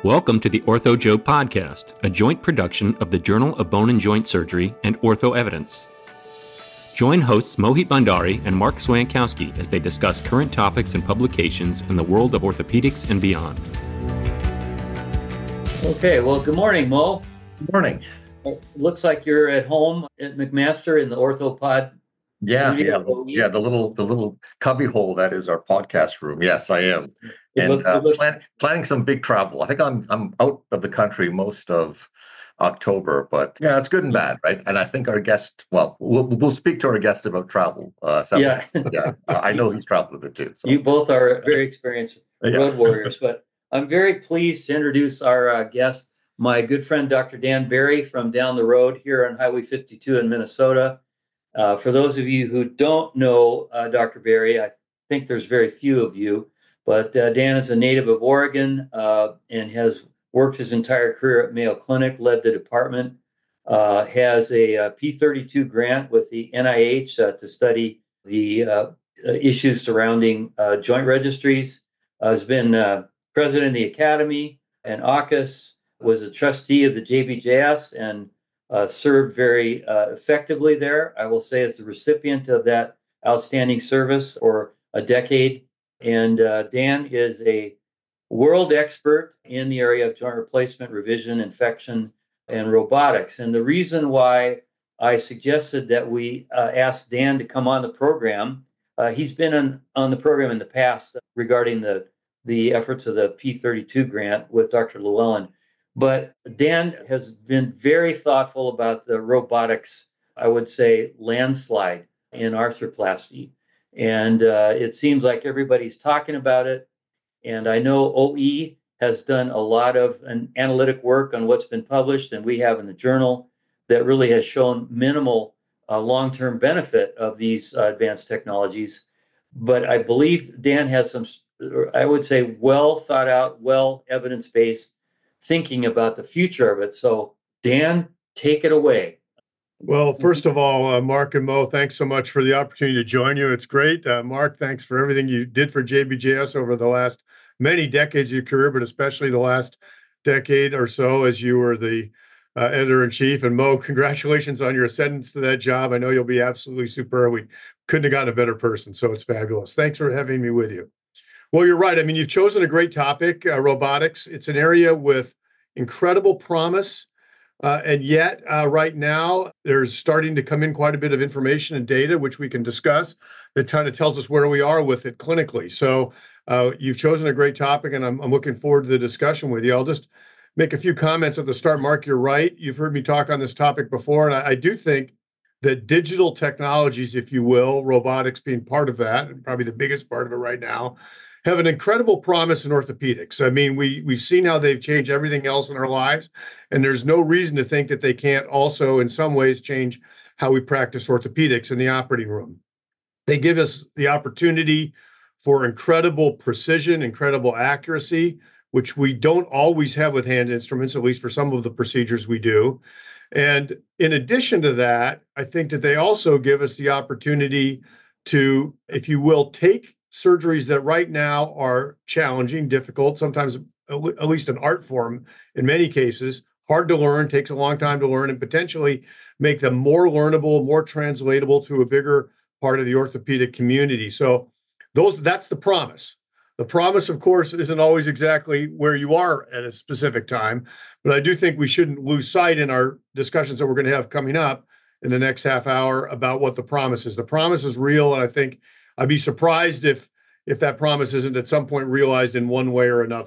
Welcome to the Ortho Joe Podcast, a joint production of the Journal of Bone and Joint Surgery and Ortho Evidence. Join hosts Mohit Bhandari and Mark Swankowski as they discuss current topics and publications in the world of orthopedics and beyond. Okay, well, good morning, Mo. Good morning. It looks like you're at home at McMaster in the OrthoPod. Yeah, the little cubby hole that is our podcast room. Yes, I am, planning some big travel. I think I'm out of the country most of October, but yeah, it's good and bad, right? And I think our guest, we'll speak to our guest about travel. Yeah, I know he's traveled a bit too. So. You both are very experienced road warriors, but I'm very pleased to introduce our guest, my good friend Dr. Dan Barry from down the road here on Highway 52 in Minnesota. For those of you who don't know Dr. Barry, I think there's very few of you, but Dan is a native of Oregon and has worked his entire career at Mayo Clinic, led the department, has a P32 grant with the NIH to study the issues surrounding joint registries, has been president of the Academy and AUKUS, was a trustee of the JBJS, and served very effectively there. I will say as the recipient of that outstanding service for a decade. And Dan is a world expert in the area of joint replacement, revision, infection, and robotics. And the reason why I suggested that we ask Dan to come on the program, he's been on the program in the past regarding the efforts of the P32 grant with Dr. Llewellyn. But Dan has been very thoughtful about the robotics, I would say, landslide in arthroplasty. And it seems like everybody's talking about it. And I know OE has done a lot of analytic work on what's been published, and we have in the journal that really has shown minimal long-term benefit of these advanced technologies. But I believe Dan has some, I would say, well thought out, well evidence-based thinking about the future of it. So, Dan, take it away. Well, first of all, Mark and Mo, thanks so much for the opportunity to join you. It's great. Mark, thanks for everything you did for JBJS over the last many decades of your career, but especially the last decade or so as you were the editor-in-chief. And Mo, congratulations on your ascendance to that job. I know you'll be absolutely superb. We couldn't have gotten a better person, so it's fabulous. Thanks for having me with you. Well, you're right. I mean, you've chosen a great topic, robotics. It's an area with incredible promise. And yet, right now, there's starting to come in quite a bit of information and data, which we can discuss, that kind of tells us where we are with it clinically. So you've chosen a great topic, and I'm looking forward to the discussion with you. I'll just make a few comments at the start. Mark, you're right. You've heard me talk on this topic before, and I do think that digital technologies, if you will, robotics being part of that, and probably the biggest part of it right now, have an incredible promise in orthopedics. I mean, we've seen how they've changed everything else in our lives, and there's no reason to think that they can't also, in some ways, change how we practice orthopedics in the operating room. They give us the opportunity for incredible precision, incredible accuracy, which we don't always have with hand instruments, at least for some of the procedures we do. And in addition to that, I think that they also give us the opportunity to, if you will, take surgeries that right now are challenging, difficult, sometimes at least an art form in many cases, hard to learn, takes a long time to learn, and potentially make them more learnable, more translatable to a bigger part of the orthopedic community. So that's the promise. The promise, of course, isn't always exactly where you are at a specific time, but I do think we shouldn't lose sight in our discussions that we're going to have coming up in the next half hour about what the promise is. The promise is real, and I think I'd be surprised if that promise isn't at some point realized in one way or another.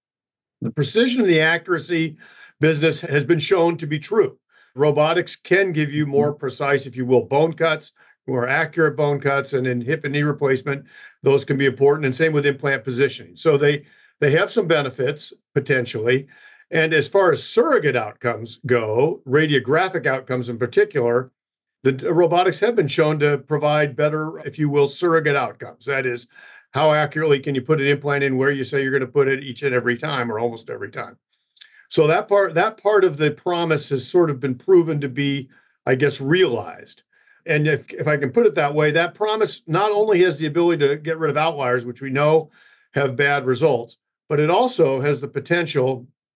The precision and the accuracy business has been shown to be true. Robotics can give you more precise, if you will, bone cuts, more accurate bone cuts, and in hip and knee replacement, those can be important, and same with implant positioning. So they have some benefits, potentially. And as far as surrogate outcomes go, radiographic outcomes in particular, the robotics have been shown to provide better, if you will, surrogate outcomes. That is, how accurately can you put an implant in where you say you're going to put it each and every time, or almost every time. So that part of the promise has sort of been proven to be, I guess, realized. And if I can put it that way, that promise not only has the ability to get rid of outliers, which we know have bad results, but it also has the potential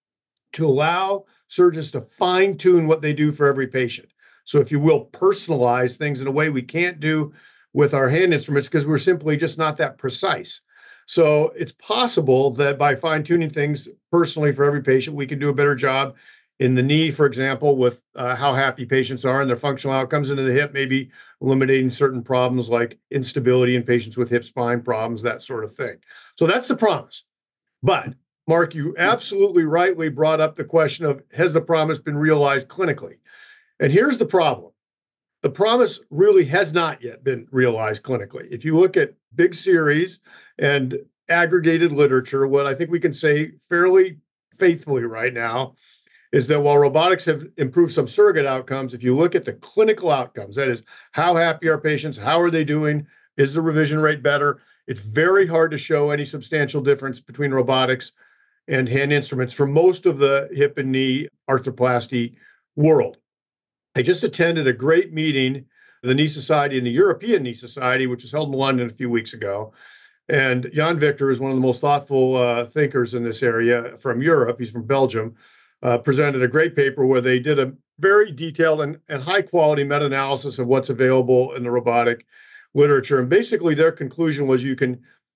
to allow surgeons to fine tune what they do for every patient. So if you will, personalize things in a way we can't do with our hand instruments because we're simply just not that precise. So it's possible that by fine tuning things personally for every patient, we can do a better job in the knee, for example, with how happy patients are and their functional outcomes, into the hip, maybe eliminating certain problems like instability in patients with hip spine problems, that sort of thing. So that's the promise. But Mark, you absolutely rightly brought up the question of, has the promise been realized clinically? And here's the problem. The promise really has not yet been realized clinically. If you look at big series and aggregated literature, what I think we can say fairly faithfully right now is that while robotics have improved some surrogate outcomes, if you look at the clinical outcomes, that is, how happy are patients, how are they doing, is the revision rate better, it's very hard to show any substantial difference between robotics and hand instruments for most of the hip and knee arthroplasty world. I just attended a great meeting, the Knee Society and the European Knee Society, which was held in London a few weeks ago. And Jan Victor is one of the most thoughtful thinkers in this area from Europe. He's from Belgium. Presented a great paper where they did a very detailed and high-quality meta-analysis of what's available in the robotic literature. And basically, their conclusion was you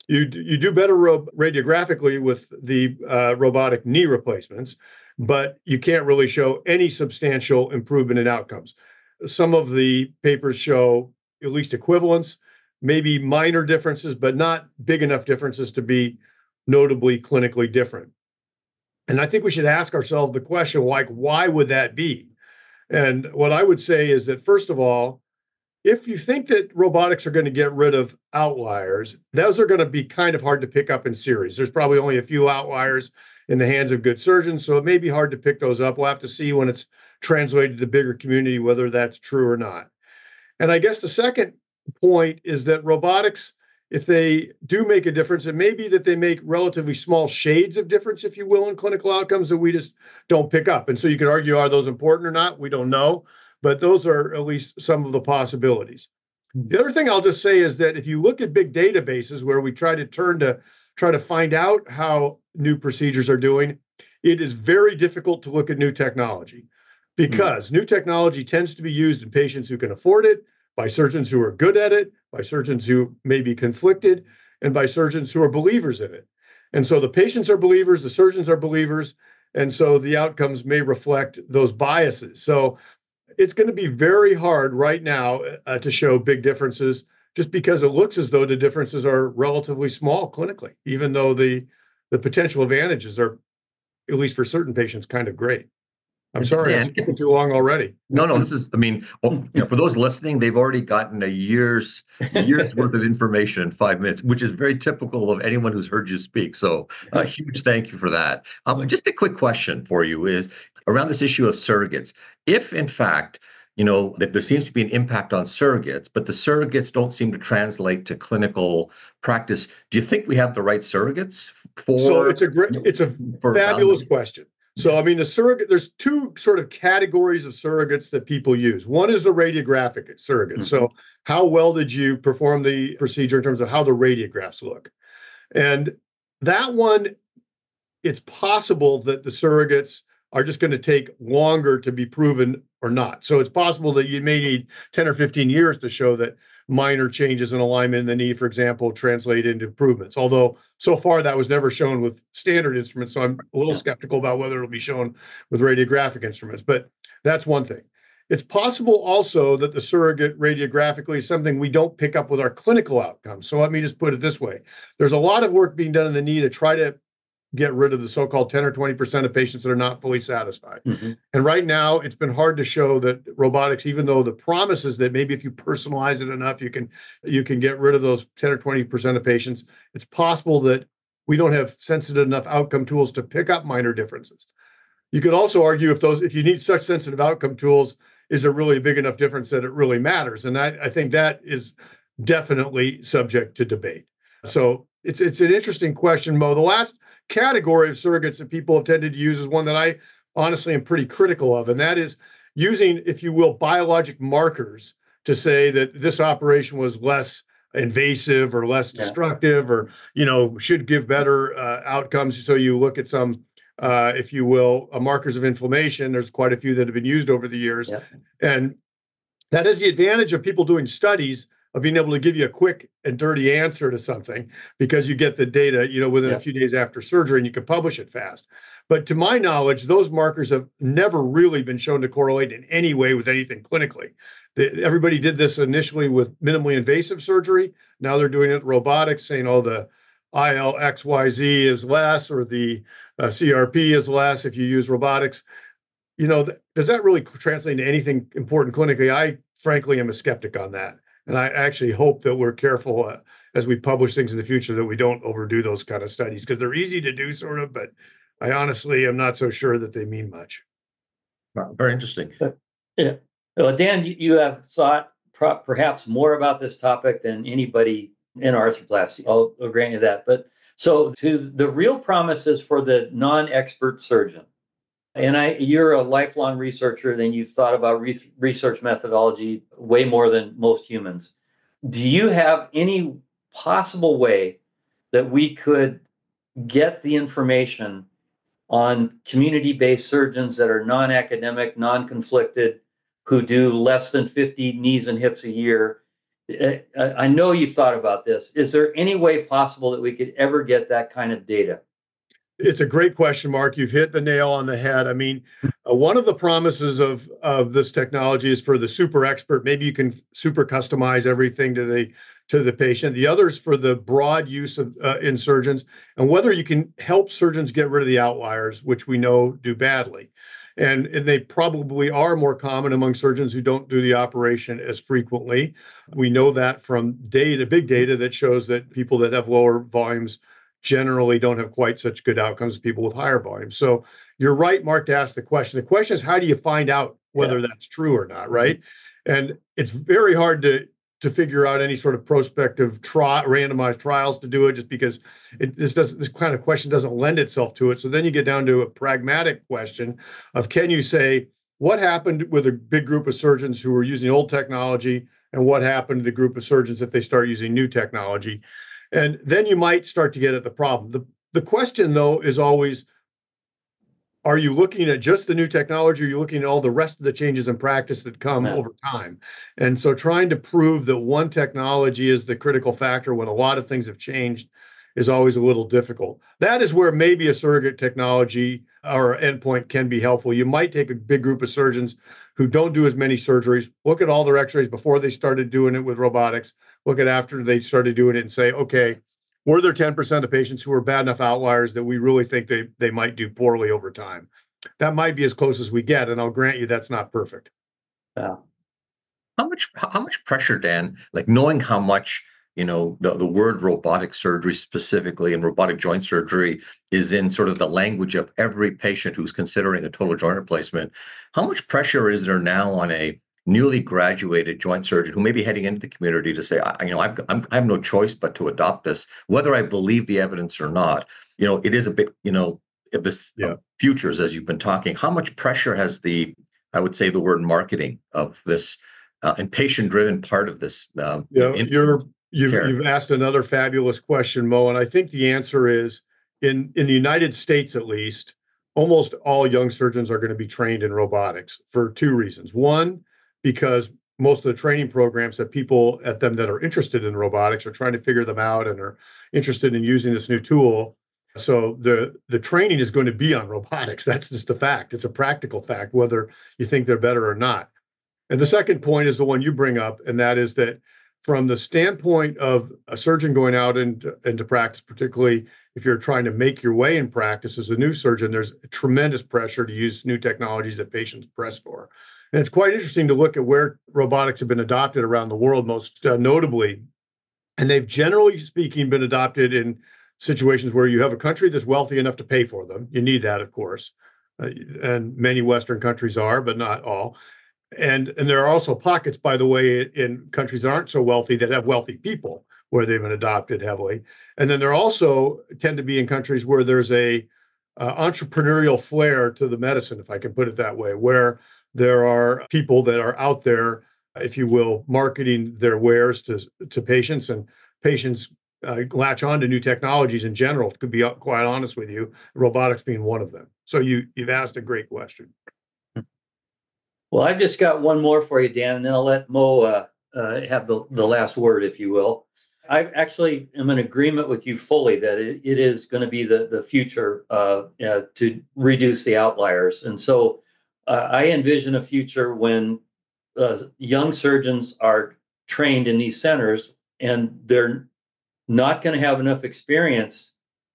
do better radiographically with the robotic knee replacements, but you can't really show any substantial improvement in outcomes. Some of the papers show at least equivalence, maybe minor differences, but not big enough differences to be notably clinically different. And I think we should ask ourselves the question, like, why would that be? And what I would say is that, first of all, if you think that robotics are going to get rid of outliers, those are going to be kind of hard to pick up in series. There's probably only a few outliers in the hands of good surgeons, so it may be hard to pick those up. We'll have to see when it's translated to the bigger community whether that's true or not. And I guess the second point is that robotics, if they do make a difference, it may be that they make relatively small shades of difference, if you will, in clinical outcomes that we just don't pick up. And so you could argue, are those important or not? We don't know, but those are at least some of the possibilities. The other thing I'll just say is that if you look at big databases where we try to find out how new procedures are doing, it is very difficult to look at new technology because new technology tends to be used in patients who can afford it, by surgeons who are good at it, by surgeons who may be conflicted, and by surgeons who are believers in it. And so the patients are believers, the surgeons are believers, and so the outcomes may reflect those biases. So it's going to be very hard right now to show big differences just because it looks as though the differences are relatively small clinically, even though the potential advantages are, at least for certain patients, kind of great. I'm sorry, I'm speaking too long already. No, this is, for those listening, they've already gotten a year's worth of information in 5 minutes, which is very typical of anyone who's heard you speak. So a huge thank you for that. Just a quick question for you is around this issue of surrogates. If in fact, that there seems to be an impact on surrogates, but the surrogates don't seem to translate to clinical practice, do you think we have the right surrogates for? So it's a fabulous question. So, there's two sort of categories of surrogates that people use. One is the radiographic surrogate. So how well did you perform the procedure in terms of how the radiographs look? And that one, it's possible that the surrogates are just going to take longer to be proven or not. So it's possible that you may need 10 or 15 years to show that minor changes in alignment in the knee, for example, translate into improvements. Although so far that was never shown with standard instruments. So I'm a little skeptical about whether it'll be shown with radiographic instruments, but that's one thing. It's possible also that the surrogate radiographically is something we don't pick up with our clinical outcomes. So let me just put it this way. There's a lot of work being done in the knee to try to get rid of the so-called 10 or 20% of patients that are not fully satisfied. And right now, it's been hard to show that robotics, even though the promise is that maybe if you personalize it enough, you can get rid of those 10 or 20% of patients, it's possible that we don't have sensitive enough outcome tools to pick up minor differences. You could also argue if you need such sensitive outcome tools, is there really a big enough difference that it really matters? And I think that is definitely subject to debate. So it's an interesting question, Mo. The last category of surrogates that people have tended to use is one that I honestly am pretty critical of, and that is using, if you will, biologic markers to say that this operation was less invasive or less destructive or, should give better outcomes. So you look at some if you will, markers of inflammation. There's quite a few that have been used over the years. Yeah. And that is the advantage of people doing studies of being able to give you a quick and dirty answer to something, because you get the data, within a few days after surgery, and you can publish it fast. But to my knowledge, those markers have never really been shown to correlate in any way with anything clinically. Everybody did this initially with minimally invasive surgery. Now they're doing it robotics, saying, oh, the ILXYZ is less, or the CRP is less if you use robotics. Does that really translate into anything important clinically? I frankly am a skeptic on that. And I actually hope that we're careful as we publish things in the future that we don't overdo those kind of studies, because they're easy to do sort of, but I honestly am not so sure that they mean much. Wow, very interesting. Yeah. Well, Dan, you have thought perhaps more about this topic than anybody in arthroplasty. I'll grant you that. But so to the real promises for the non-expert surgeon, and you're a lifelong researcher, then you've thought about research methodology way more than most humans. Do you have any possible way that we could get the information on community-based surgeons that are non-academic, non-conflicted, who do less than 50 knees and hips a year? I know you've thought about this. Is there any way possible that we could ever get that kind of data? It's a great question, Mark. You've hit the nail on the head. I mean, one of the promises of this technology is for the super expert. Maybe you can super customize everything to the patient. The other is for the broad use of in surgeons, and whether you can help surgeons get rid of the outliers, which we know do badly. And they probably are more common among surgeons who don't do the operation as frequently. We know that from data, big data, that shows that people that have lower volumes generally don't have quite such good outcomes as people with higher volumes. So you're right, Mark, to ask the question. The question is, how do you find out whether that's true or not, right? And it's very hard to figure out any sort of prospective randomized trials to do it, just because this kind of question doesn't lend itself to it. So then you get down to a pragmatic question of, can you say what happened with a big group of surgeons who were using old technology, and what happened to the group of surgeons if they start using new technology? And then you might start to get at the problem. The question, though, is always, are you looking at just the new technology, or are you looking at all the rest of the changes in practice that come over time? And so trying to prove that one technology is the critical factor when a lot of things have changed is always a little difficult. That is where maybe a surrogate technology or endpoint can be helpful. You might take a big group of surgeons who don't do as many surgeries, look at all their x-rays before they started doing it with robotics, look at after they started doing it, and say, okay, were there 10% of patients who were bad enough outliers that we really think they might do poorly over time? That might be as close as we get, and I'll grant you that's not perfect. Yeah. How much pressure, Dan, like knowing how much the word robotic surgery specifically, and robotic joint surgery is in sort of the language of every patient who's considering a total joint replacement. How much pressure is there now on a newly graduated joint surgeon who may be heading into the community to say, I have no choice but to adopt this, whether I believe the evidence or not? It is a bit, this futures, as you've been talking. How much pressure has I would say the word marketing of this and patient-driven part of this? You've asked another fabulous question, Mo, and I think the answer is, in the United States at least, almost all young surgeons are going to be trained in robotics for two reasons. One, because most of the training programs have people at them that are interested in robotics, are trying to figure them out and are interested in using this new tool. So the training is going to be on robotics. That's just a fact. It's a practical fact, whether you think they're better or not. And the second point is the one you bring up, and that is that from the standpoint of a surgeon going out into practice, particularly if you're trying to make your way in practice as a new surgeon, there's tremendous pressure to use new technologies that patients press for. And it's quite interesting to look at where robotics have been adopted around the world, most notably. And they've, generally speaking, been adopted in situations where you have a country that's wealthy enough to pay for them. You need that, of course. And many Western countries are, but not all. And there are also pockets, by the way, in countries that aren't so wealthy that have wealthy people where they've been adopted heavily. And then there also tend to be in countries where there's a entrepreneurial flair to the medicine, if I can put it that way, where there are people that are out there, if you will, marketing their wares to patients, and patients latch on to new technologies in general, to be quite honest with you, robotics being one of them. So you've asked a great question. Well, I've just got one more for you, Dan, and then I'll let Mo have the last word, if you will. I actually am in agreement with you fully that it is going to be the future to reduce the outliers. And so I envision a future when young surgeons are trained in these centers and they're not going to have enough experience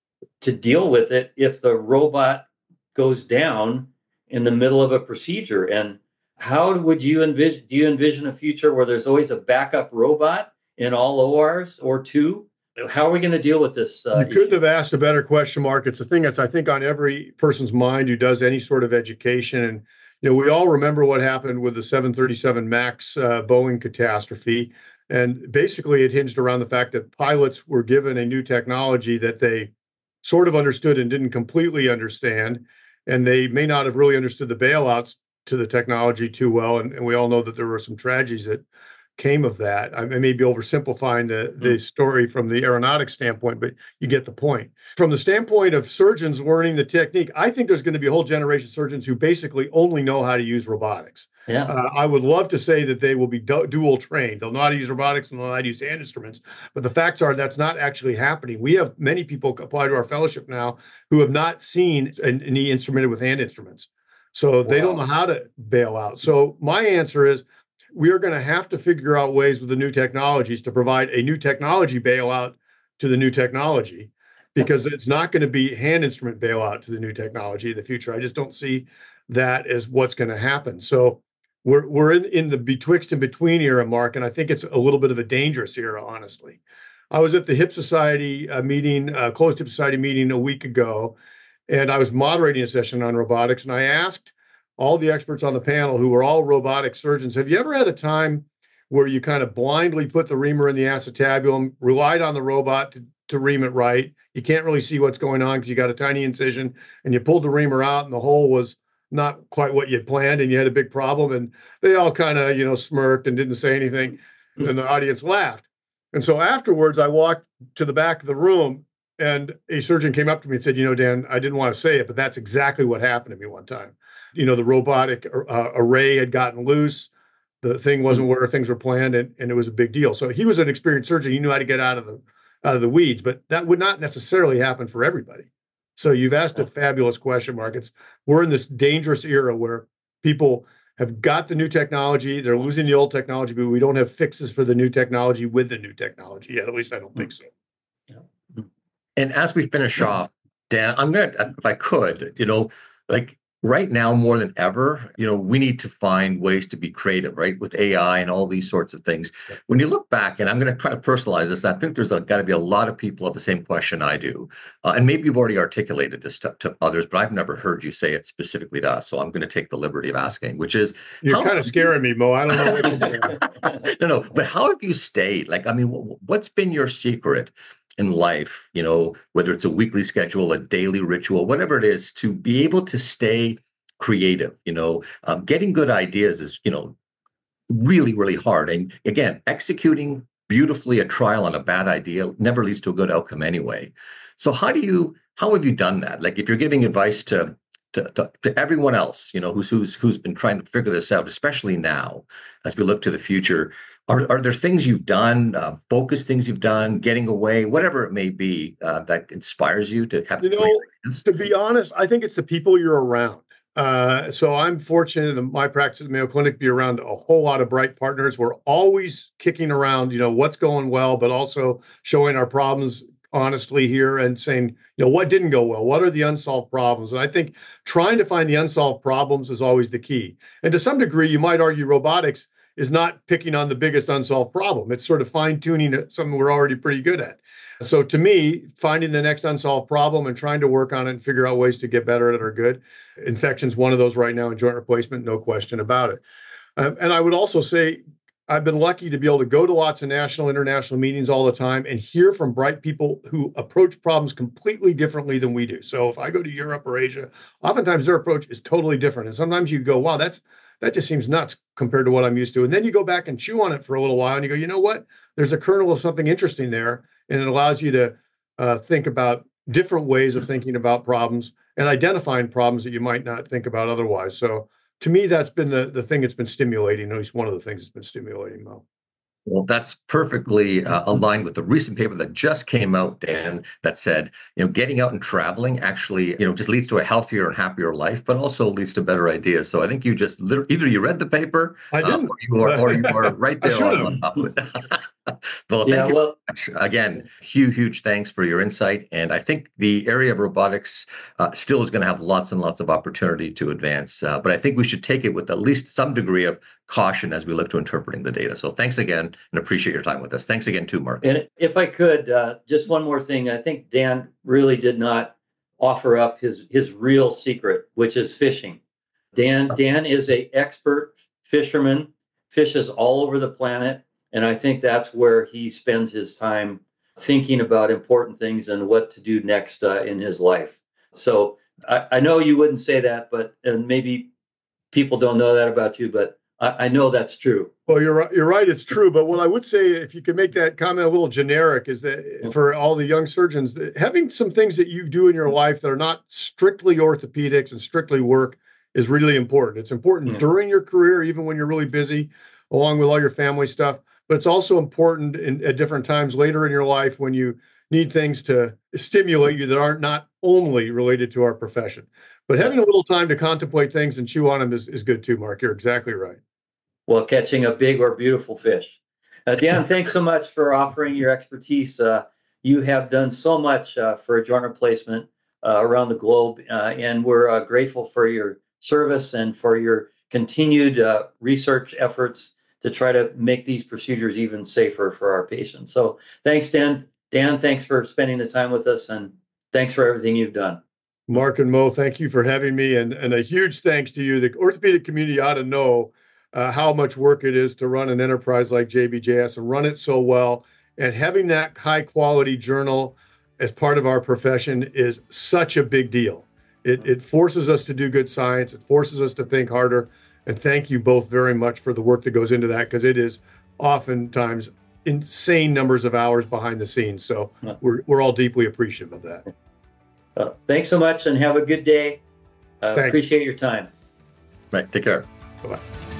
to deal with it if the robot goes down in the middle of a procedure. And how would you envision? Do you envision a future where there's always a backup robot in all ORs or two? How are we going to deal with this? You couldn't have asked a better question, Mark. It's a thing that's, I think, on every person's mind who does any sort of education. And we all remember what happened with the 737 MAX Boeing catastrophe. And basically, it hinged around the fact that pilots were given a new technology that they sort of understood and didn't completely understand. And they may not have really understood the bailouts to the technology too well. And we all know that there were some tragedies that came of that. I may be oversimplifying the story from the aeronautics standpoint, but you get the point. From the standpoint of surgeons learning the technique, I think there's going to be a whole generation of surgeons who basically only know how to use robotics. Yeah. I would love to say that they will be dual trained. They'll know how to use robotics and they'll know how to use hand instruments. But the facts are that's not actually happening. We have many people apply to our fellowship now who have not seen a knee instrumented with hand instruments. So they don't know how to bail out. So my answer is, we are going to have to figure out ways with the new technologies to provide a new technology bailout to the new technology, because it's not going to be hand instrument bailout to the new technology in the future. I just don't see that as what's going to happen. So we're in the betwixt and between era, Mark, and I think it's a little bit of a dangerous era, honestly. I was at the Hip Society meeting, closed Hip Society meeting a week ago, and I was moderating a session on robotics, and I asked all the experts on the panel, who were all robotic surgeons, have you ever had a time where you kind of blindly put the reamer in the acetabulum, relied on the robot to ream it right? You can't really see what's going on because you got a tiny incision, and you pulled the reamer out and the hole was not quite what you had planned and you had a big problem. And they all kind of, smirked and didn't say anything. And the audience laughed. And so afterwards, I walked to the back of the room and a surgeon came up to me and said, Dan, I didn't want to say it, but that's exactly what happened to me one time. The robotic array had gotten loose. The thing wasn't where things were planned, and it was a big deal. So he was an experienced surgeon. He knew how to get out of the weeds, but that would not necessarily happen for everybody. So you've asked a fabulous question, Mark. We're in this dangerous era where people have got the new technology. They're losing the old technology, but we don't have fixes for the new technology with the new technology yet. At least I don't think so. Yeah. And as we finish off, Dan, I'm going to, if I could, right now, more than ever, we need to find ways to be creative, right? With AI and all these sorts of things. Yeah. When you look back, and I'm going to try to personalize this, I think there's got to be a lot of people have the same question I do. And maybe you've already articulated this to others, but I've never heard you say it specifically to us. So I'm going to take the liberty of asking, which is... You're kind of scaring me, Mo. I don't know what you're No, but how have you stayed? What's been your secret in life, whether it's a weekly schedule, a daily ritual, whatever it is, to be able to stay creative? Getting good ideas is, really, really hard. And again, executing beautifully a trial on a bad idea never leads to a good outcome anyway. So how have you done that? Like, if you're giving advice to everyone else, who's been trying to figure this out, especially now as we look to the future, are there things you've done, focused things you've done, getting away, whatever it may be, that inspires you to have? To be honest, I think it's the people you're around. So I'm fortunate in my practice at the Mayo Clinic be around a whole lot of bright partners. We're always kicking around, what's going well, but also showing our problems honestly here and saying, what didn't go well? What are the unsolved problems? And I think trying to find the unsolved problems is always the key. And to some degree, you might argue robotics is not picking on the biggest unsolved problem. It's sort of fine-tuning something we're already pretty good at. So to me, finding the next unsolved problem and trying to work on it and figure out ways to get better at it are good. Infection's one of those right now, and joint replacement, no question about it. And I would also say I've been lucky to be able to go to lots of national, international meetings all the time and hear from bright people who approach problems completely differently than we do. So if I go to Europe or Asia, oftentimes their approach is totally different. And sometimes you go, wow, that's that just seems nuts compared to what I'm used to. And then you go back and chew on it for a little while and you go, you know what? There's a kernel of something interesting there. And it allows you to think about different ways of thinking about problems and identifying problems that you might not think about otherwise. So to me, that's been the thing that's been stimulating, at least one of the things that's been stimulating, Mo. Well, that's perfectly aligned with the recent paper that just came out, Dan, that said, getting out and traveling actually, just leads to a healthier and happier life, but also leads to better ideas. So I think you just either you read the paper, I didn't. or you are right there on top of it. Well, thank you very much. Again, huge thanks for your insight. And I think the area of robotics still is going to have lots and lots of opportunity to advance. But I think we should take it with at least some degree of caution as we look to interpreting the data. So thanks again, and appreciate your time with us. Thanks again too, Mark. And if I could, just one more thing. I think Dan really did not offer up his real secret, which is fishing. Dan is an expert fisherman, fishes all over the planet. And I think that's where he spends his time thinking about important things and what to do next in his life. So I know you wouldn't say that, and maybe people don't know that about you, but I know that's true. Well, you're right. It's true. But what I would say, if you could make that comment a little generic, is that for all the young surgeons, having some things that you do in your life that are not strictly orthopedics and strictly work is really important. It's important during your career, even when you're really busy, along with all your family stuff. But it's also important at different times later in your life when you need things to stimulate you that aren't not only related to our profession. But having a little time to contemplate things and chew on them is good too, Mark. You're exactly right. Well, catching a big or beautiful fish. Dan, thanks so much for offering your expertise. You have done so much for joint replacement around the globe, and we're grateful for your service and for your continued research efforts to try to make these procedures even safer for our patients. So thanks, Dan. Dan, thanks for spending the time with us, and thanks for everything you've done. Mark and Mo, thank you for having me, and a huge thanks to you. The orthopedic community ought to know how much work it is to run an enterprise like JBJS and run it so well. And having that high-quality journal as part of our profession is such a big deal. It forces us to do good science. It forces us to think harder. And thank you both very much for the work that goes into that, because it is oftentimes insane numbers of hours behind the scenes. So we're all deeply appreciative of that. Thanks so much and have a good day. Thanks. Appreciate your time. Right. Take care. Bye-bye.